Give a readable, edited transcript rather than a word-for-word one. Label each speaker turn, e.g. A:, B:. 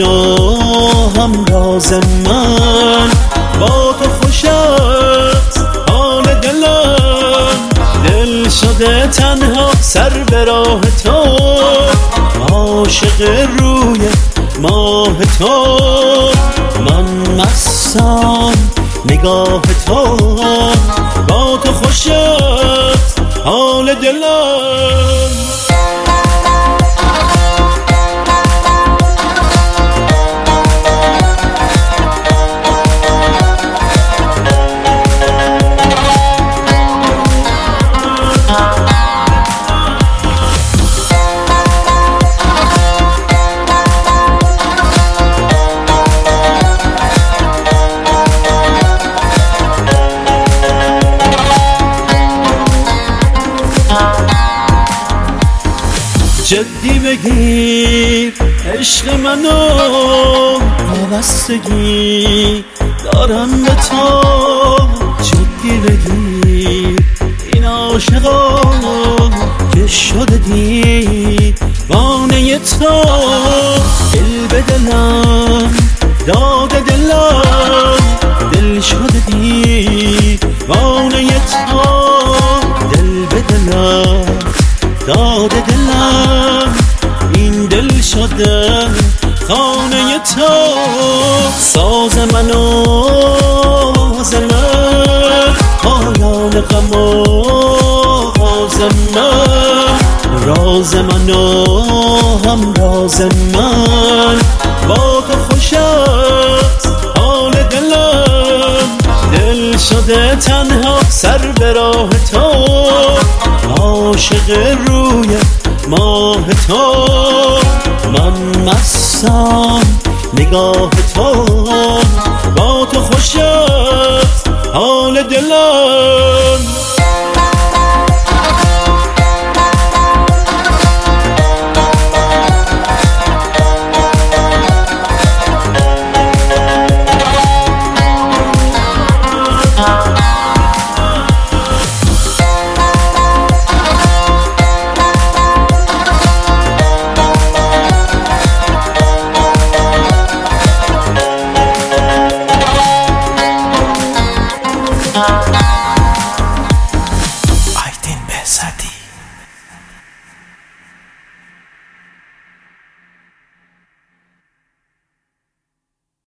A: و هم راز من، با تو خوش است حال دلم. دل شده تنها سر به راه تو، عاشق روی ماه تو. من مستم نگاه تو، با تو خوش است حال دلم. جدی بگیر عشق منو، وابستگی دارم به تو. جدی بگیر این عاشقا که شده دیوانه تو. دل به دلم داده دلم، دل شده دیوانه تو. دل به دلم داده دلم، این دل شده خانه تو. ساز من و آز من، پایان غم و آز من. راز من و هم راز من، با تو خوش است حال دلم. دل شده تنها سر به راه تو، عاشق روی ماه تو. من مستم نگاه تو، با تو خوش است حال دلم.
B: Aydin Behzadi.